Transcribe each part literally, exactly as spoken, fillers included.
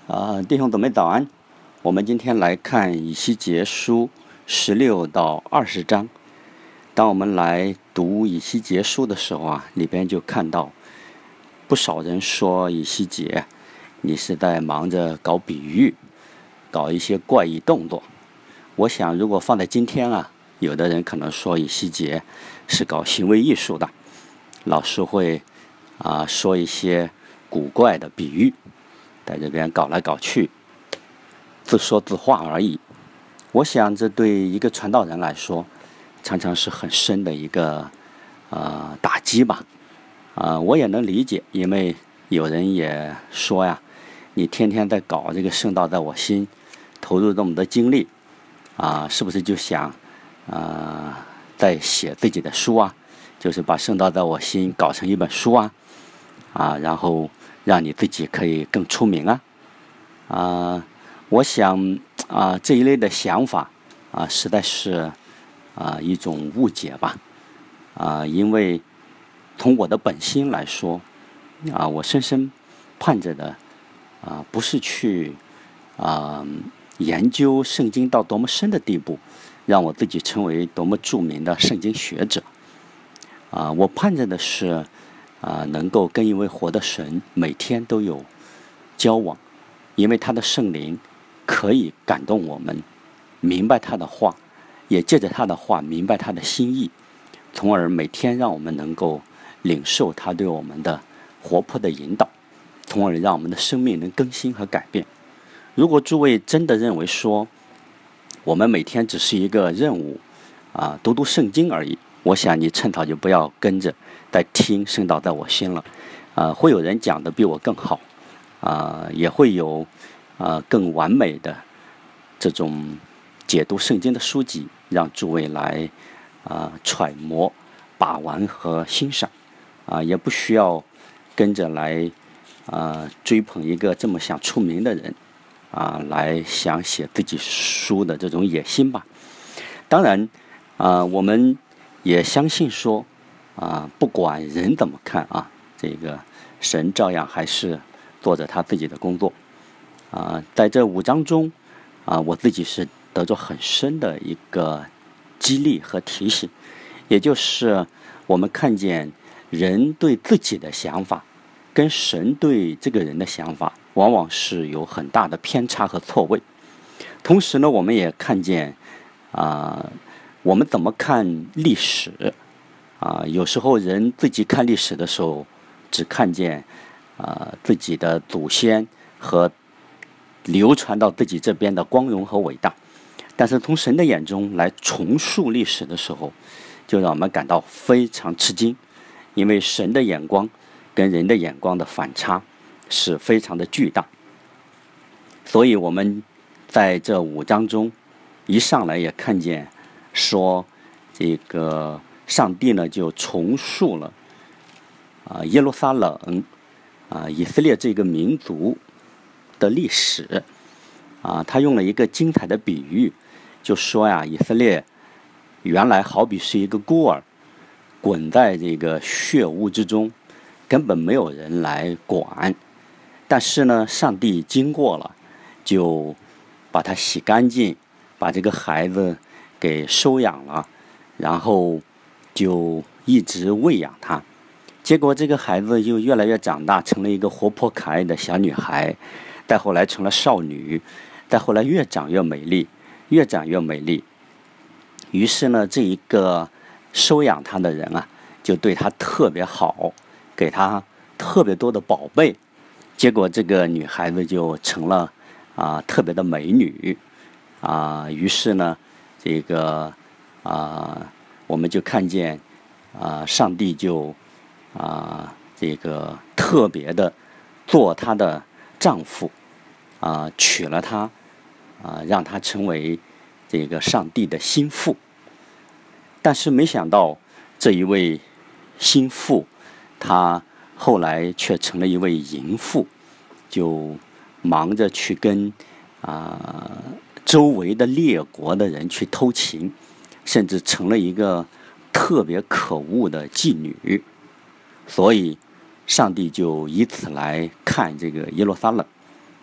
啊，弟兄姊妹早安！我们今天来看以西结书十六到二十章。当我们来读以西结书的时候啊，里边就看到不少人说以西结，你是在忙着搞比喻，搞一些怪异动作。我想，如果放在今天啊，有的人可能说以西结是搞行为艺术的，老师会啊说一些古怪的比喻。在这边搞来搞去，自说自话而已。我想这对一个传道人来说，常常是很深的一个呃打击吧。啊、呃，我也能理解，因为有人也说呀，你天天在搞这个圣道在我心，投入这么多精力，啊、呃，是不是就想啊、呃、在写自己的书啊？就是把圣道在我心搞成一本书啊，啊，然后让你自己可以更出名啊，啊、呃，我想啊、呃、这一类的想法啊、呃、实在是啊、呃、一种误解吧，啊、呃，因为从我的本心来说啊、呃，我深深盼着的啊、呃、不是去啊、呃、研究圣经到多么深的地步，让我自己成为多么著名的圣经学者啊、呃，我盼着的是。啊、呃，能够跟一位活的神每天都有交往，因为他的圣灵可以感动我们，明白他的话，也借着他的话明白他的心意，从而每天让我们能够领受他对我们的活泼的引导，从而让我们的生命能更新和改变。如果诸位真的认为说我们每天只是一个任务啊、呃，读读圣经而已，我想你趁早就不要跟着在听圣道在我心了，啊、呃，会有人讲的比我更好，啊、呃，也会有啊、呃、更完美的这种解读圣经的书籍，让诸位来啊、呃、揣摩、把玩和欣赏，啊、呃，也不需要跟着来啊、呃、追捧一个这么想出名的人，啊、呃，来想写自己书的这种野心吧。当然，啊、呃，我们也相信说。啊，不管人怎么看啊，这个神照样还是做着他自己的工作。啊，在这五章中，啊，我自己是得着很深的一个激励和提醒，也就是我们看见人对自己的想法，跟神对这个人的想法，往往是有很大的偏差和错位。同时呢，我们也看见啊，我们怎么看历史。啊，有时候人自己看历史的时候，只看见啊自己的祖先和流传到自己这边的光荣和伟大，但是从神的眼中来重述历史的时候，就让我们感到非常吃惊，因为神的眼光跟人的眼光的反差是非常的巨大。所以我们在这五章中一上来也看见说这个。上帝呢就重述了啊耶路撒冷啊以色列这个民族的历史啊，他用了一个精彩的比喻，就说呀，以色列原来好比是一个孤儿，滚在这个血污之中，根本没有人来管。但是呢，上帝经过了，就把他洗干净，把这个孩子给收养了，然后。就一直喂养他，结果这个孩子就越来越长大，成了一个活泼可爱的小女孩，再后来成了少女，再后来越长越美丽，越长越美丽。于是呢，这一个收养她的人啊，就对她特别好，给她特别多的宝贝，结果这个女孩子就成了啊、呃、特别的美女啊、呃。于是呢，这个啊。呃我们就看见，啊、呃，上帝就，啊、呃，这个特别的做她的丈夫，啊、呃，娶了她，啊、呃，让她成为这个上帝的心腹。但是没想到这一位心腹，她后来却成了一位淫妇，就忙着去跟啊、呃、周围的列国的人去偷情。甚至成了一个特别可恶的妓女，所以上帝就以此来看这个耶路撒冷，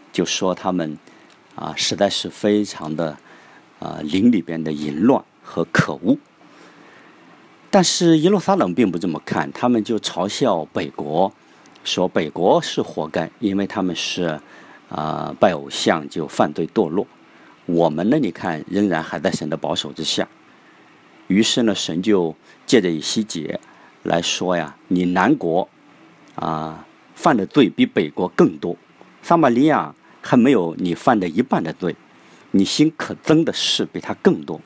就说他们啊实在是非常的啊灵里边的淫乱和可恶。但是耶路撒冷并不这么看，他们就嘲笑北国，说北国是活该，因为他们是啊拜偶像就犯罪堕落。我们呢，你看仍然还在神的保守之下。于是呢，神就借着以西结来说呀，你南国啊犯的罪比北国更多，撒玛利亚还没有你犯的一半的罪，你心可憎的事比他更多。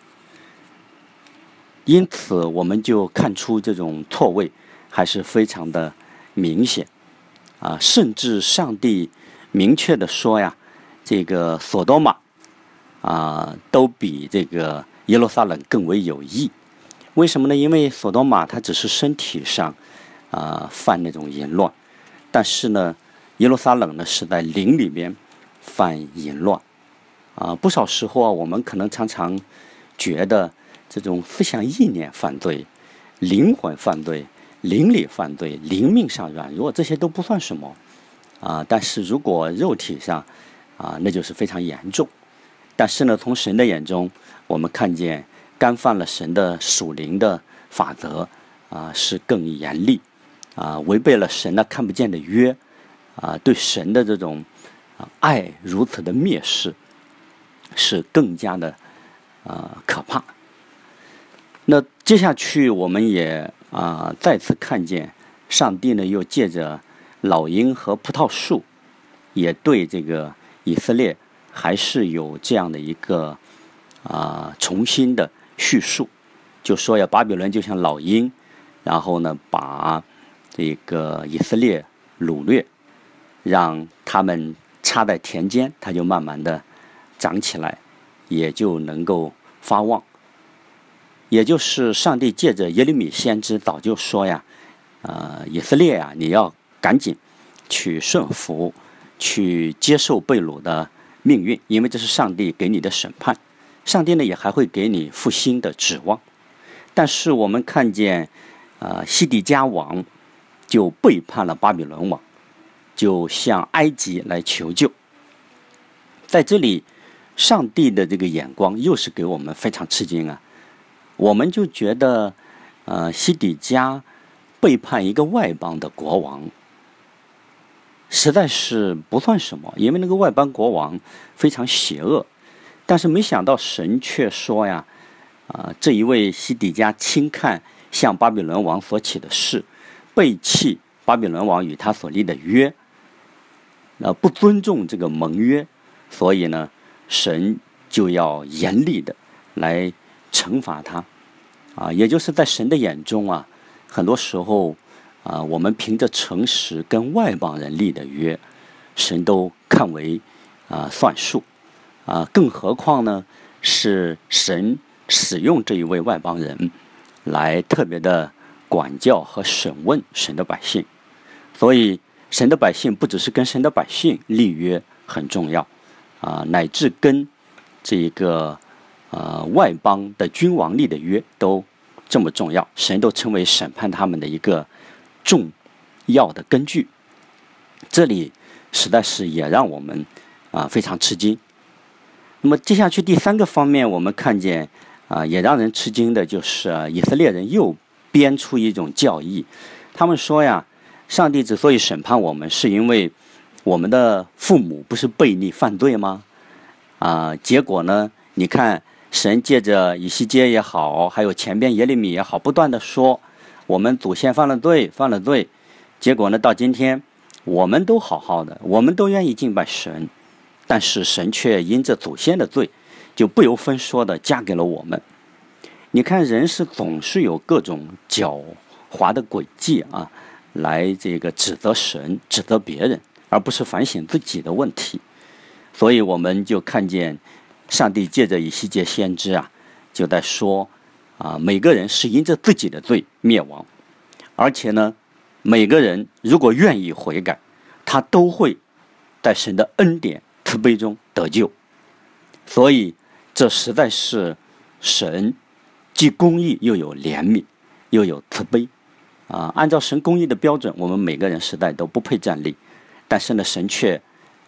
因此我们就看出这种错位还是非常的明显啊，甚至上帝明确的说呀，这个索多玛啊都比这个耶路撒冷更为有益。为什么呢？因为索多玛它只是身体上啊犯那种淫乱，但是呢耶路撒冷呢是在灵里面犯淫乱啊。不少时候啊，我们可能常常觉得这种思想意念犯罪、灵魂犯罪、灵里犯罪、灵命上软弱，这些都不算什么啊。但是如果肉体上啊，那就是非常严重。但是呢，从神的眼中，我们看见干犯了神的属灵的法则啊，是更严厉啊，违背了神那看不见的约啊，对神的这种啊爱如此的蔑视，是更加的啊可怕。那接下去我们也啊再次看见上帝呢又借着老鹰和葡萄树，也对这个以色列还是有这样的一个啊重新的叙述，就说呀，巴比伦就像老鹰，然后呢把这个以色列掳掠，让他们插在田间，它就慢慢的长起来，也就能够发旺。也就是上帝借着耶利米先知早就说呀，呃，以色列呀，你要赶紧去顺服，去接受被掳的命运，因为这是上帝给你的审判。上帝呢也还会给你复兴的指望。但是我们看见，呃，西底家王就背叛了巴比伦王，就向埃及来求救。在这里，上帝的这个眼光又是给我们非常吃惊啊。我们就觉得，呃，西底家背叛一个外邦的国王，实在是不算什么，因为那个外邦国王非常邪恶。但是没想到神却说呀，啊、呃，这一位西底家轻看向巴比伦王所起的事，背弃巴比伦王与他所立的约，呃，不尊重这个盟约，所以呢，神就要严厉的来惩罚他。啊，也就是在神的眼中啊，很多时候啊，我们凭着诚实跟外邦人立的约，神都看为啊算数啊，更何况呢是神使用这一位外邦人来特别的管教和审问神的百姓。所以神的百姓不只是跟神的百姓立约很重要啊，乃至跟这个呃，外邦的君王立的约都这么重要，神都称为审判他们的一个重要的根据。这里实在是也让我们啊、呃、非常吃惊。那么接下去第三个方面，我们看见啊、呃、也让人吃惊的就是、啊、以色列人又编出一种教义，他们说呀，上帝之所以审判我们，是因为我们的父母不是悖逆犯罪吗？啊、呃，结果呢，你看。神借着以西结也好，还有前边耶利米也好，不断的说我们祖先犯了罪，犯了罪。结果呢，到今天我们都好好的，我们都愿意敬拜神，但是神却因着祖先的罪，就不由分说的加给了我们。你看，人是总是有各种狡猾的诡计啊，来这个指责神、指责别人，而不是反省自己的问题。所以我们就看见。上帝借着以西结先知啊，就在说啊，每个人是因着自己的罪灭亡，而且呢，每个人如果愿意悔改，他都会在神的恩典慈悲中得救。所以这实在是神既公义又有怜悯又有慈悲啊。按照神公义的标准，我们每个人实在都不配站立，但是呢，神却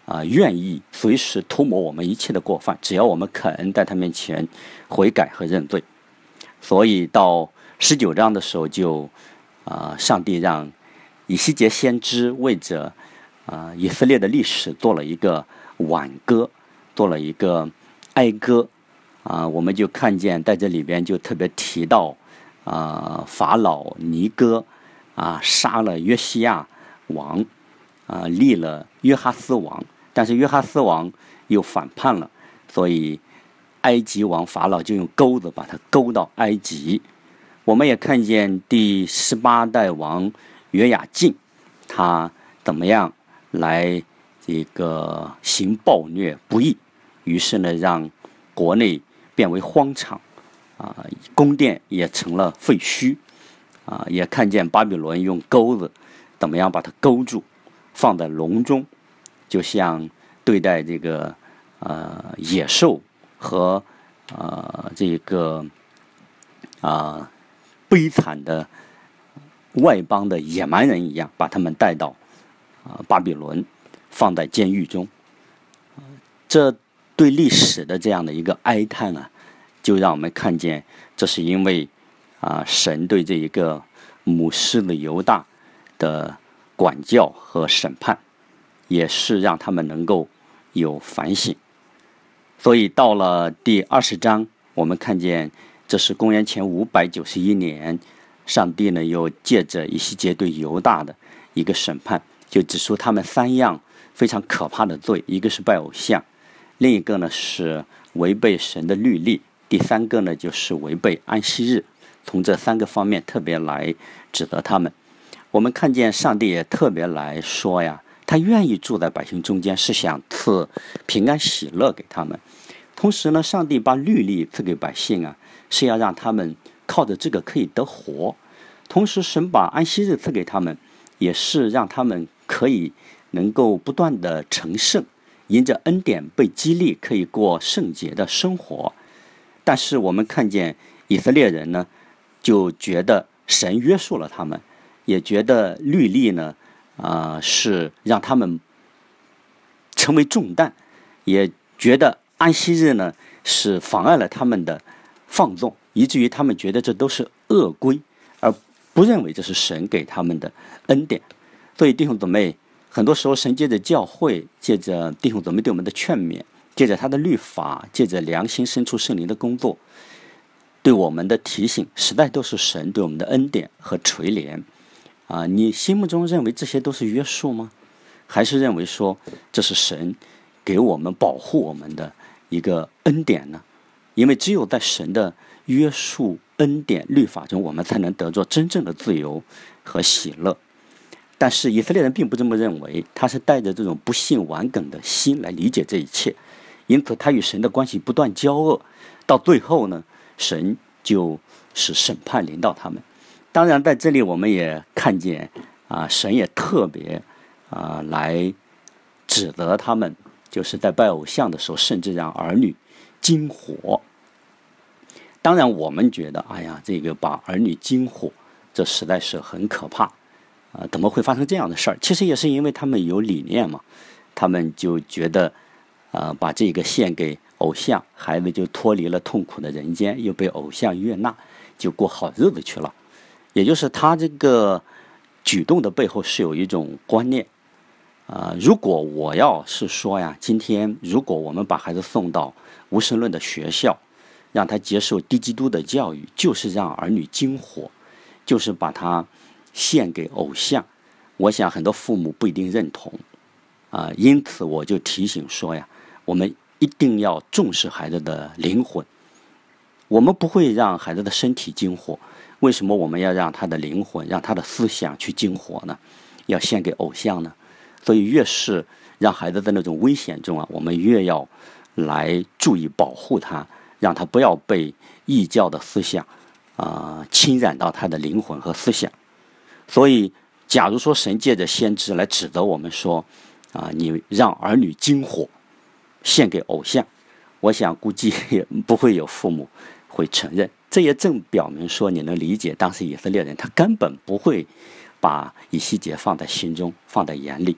啊、呃、愿意随时涂抹我们一切的过犯，只要我们肯在他面前悔改和认罪。所以到十九章的时候就，啊、呃，上帝让以西结先知为着啊、呃、以色列的历史做了一个挽歌，做了一个哀歌。啊、呃，我们就看见在这里边就特别提到啊、呃、法老尼哥啊、呃、杀了约西亚王啊、呃、立了约哈斯王，但是约哈斯王又反叛了，所以埃及王法老就用钩子把他钩到埃及。我们也看见第十八代王约雅敬，他怎么样来这个行暴虐不义，于是呢让国内变为荒场，啊、呃，宫殿也成了废墟，啊、呃，也看见巴比伦用钩子怎么样把它勾住，放在笼中，就像对待这个呃野兽和呃这个啊、呃、悲惨的外邦的野蛮人一样，把他们带到啊、呃、巴比伦，放在监狱中。呃、这对历史的这样的一个哀叹啊，就让我们看见，这是因为啊、呃、神对这一个母狮的犹大的管教和审判，也是让他们能够有反省。所以到了第二十章，我们看见这是公元前五百九十一年，上帝呢又借着以西结对犹大的一个审判，就指出他们三样非常可怕的罪，一个是拜偶像，另一个呢是违背神的律例，第三个呢就是违背安息日。从这三个方面特别来指责他们。我们看见上帝也特别来说呀，他愿意住在百姓中间，是想赐平安喜乐给他们。同时呢，上帝把律例赐给百姓啊，是要让他们靠着这个可以得活。同时神把安息日赐给他们，也是让他们可以能够不断的成圣，因着恩典被激励，可以过圣洁的生活。但是我们看见以色列人呢，就觉得神约束了他们，也觉得律例呢啊、呃、是让他们成为重担，也觉得安息日呢是妨碍了他们的放纵，以至于他们觉得这都是恶规，而不认为这是神给他们的恩典。所以弟兄姊妹，很多时候神借着教会，借着弟兄姊妹对我们的劝勉，借着他的律法，借着良心深处圣灵的工作，对我们的提醒，实在都是神对我们的恩典和垂怜啊！你心目中认为这些都是约束吗？还是认为说这是神给我们保护我们的一个恩典呢？因为只有在神的约束、恩典、律法中，我们才能得着真正的自由和喜乐。但是以色列人并不这么认为，他是带着这种不信顽梗的心来理解这一切，因此他与神的关系不断交恶，到最后呢，神就使审判临到他们。当然在这里我们也看见啊，神也特别啊来指责他们，就是在拜偶像的时候，甚至让儿女经火。当然我们觉得，哎呀，这个把儿女经火，这实在是很可怕啊！怎么会发生这样的事儿？其实也是因为他们有理念嘛，他们就觉得啊，把这个献给偶像，孩子就脱离了痛苦的人间，又被偶像悦纳，就过好日子去了。也就是他这个举动的背后是有一种观念啊、呃。如果我要是说呀，今天如果我们把孩子送到无神论的学校，让他接受低基督的教育，就是让儿女经火，就是把他献给偶像，我想很多父母不一定认同啊、呃。因此我就提醒说呀，我们一定要重视孩子的灵魂。我们不会让孩子的身体经火，为什么我们要让他的灵魂，让他的思想去经火呢？要献给偶像呢？所以越是让孩子在那种危险中啊，我们越要来注意保护他，让他不要被异教的思想啊、呃、侵染到他的灵魂和思想。所以假如说神借着先知来指责我们说啊、呃，你让儿女经火献给偶像，我想估计也不会有父母会承认。这也正表明说，你能理解当时以色列人他根本不会把以西结放在心中，放在眼里。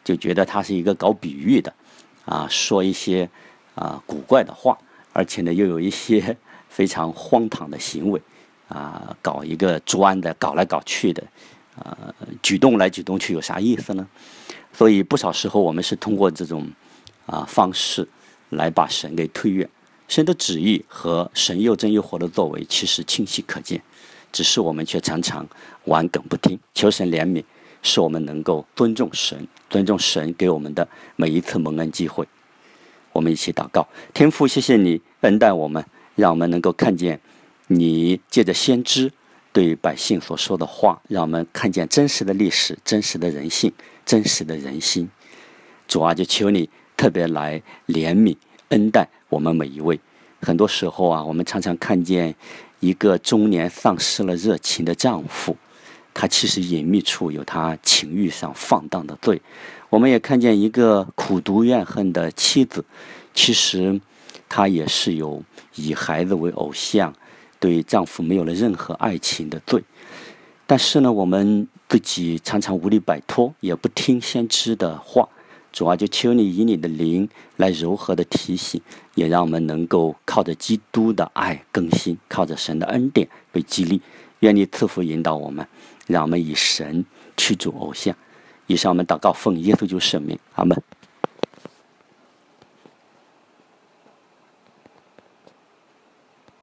就觉得他是一个搞比喻的，啊，说一些啊古怪的话，而且呢又有一些非常荒唐的行为，啊，搞一个钻的，搞来搞去的，啊，举动来举动去有啥意思呢？所以不少时候我们是通过这种啊方式来把神给推远。神的旨意和神又真又活的作为其实清晰可见，只是我们却常常顽梗不听。求神怜悯，使我们能够尊重神，尊重神给我们的每一次蒙恩机会。我们一起祷告。天父，谢谢你恩待我们，让我们能够看见你借着先知对百姓所说的话，让我们看见真实的历史、真实的人性、真实的人心。主啊，就求你特别来怜悯恩待我们每一位。很多时候啊，我们常常看见一个中年丧失了热情的丈夫，他其实隐秘处有他情欲上放荡的罪。我们也看见一个苦毒怨恨的妻子，其实她也是有以孩子为偶像，对丈夫没有了任何爱情的罪。但是呢，我们自己常常无力摆脱，也不听先知的话。主啊，就求你以你的灵来柔和的提醒，也让我们能够靠着基督的爱更新，靠着神的恩典被激励。愿你赐福引导我们，让我们以神驱逐偶像。以上我们祷告奉耶稣基督圣名，阿们。